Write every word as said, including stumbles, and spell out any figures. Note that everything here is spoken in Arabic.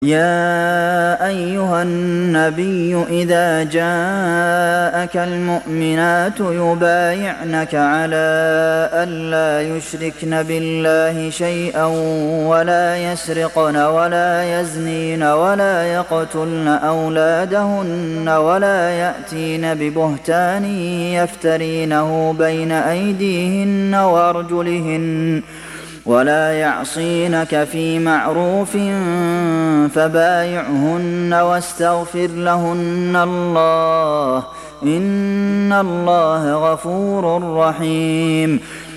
يَا أَيُّهَا النَّبِيُّ إِذَا جَاءَكَ الْمُؤْمِنَاتُ يُبَايِعْنَكَ عَلَىٰ أَن لَّا يُشْرِكْنَ بِاللَّهِ شَيْئًا وَلَا يَسْرِقْنَ وَلَا يَزْنِينَ وَلَا يَقْتُلْنَ أَوْلَادَهُنَّ وَلَا يَأْتِينَ بِبُهْتَانٍ يَفْتَرِينَهُ بَيْنَ أَيْدِيهِنَّ وَأَرْجُلِهِنَّ وَلَا يَعْصِينَكَ فِي مَعْرُوفٍ فَبَايِعْهُنَّ وَاسْتَغْفِرْ لَهُنَّ اللَّهَ ۖ إِنَّ اللَّهَ غَفُورٌ رَّحِيمٌ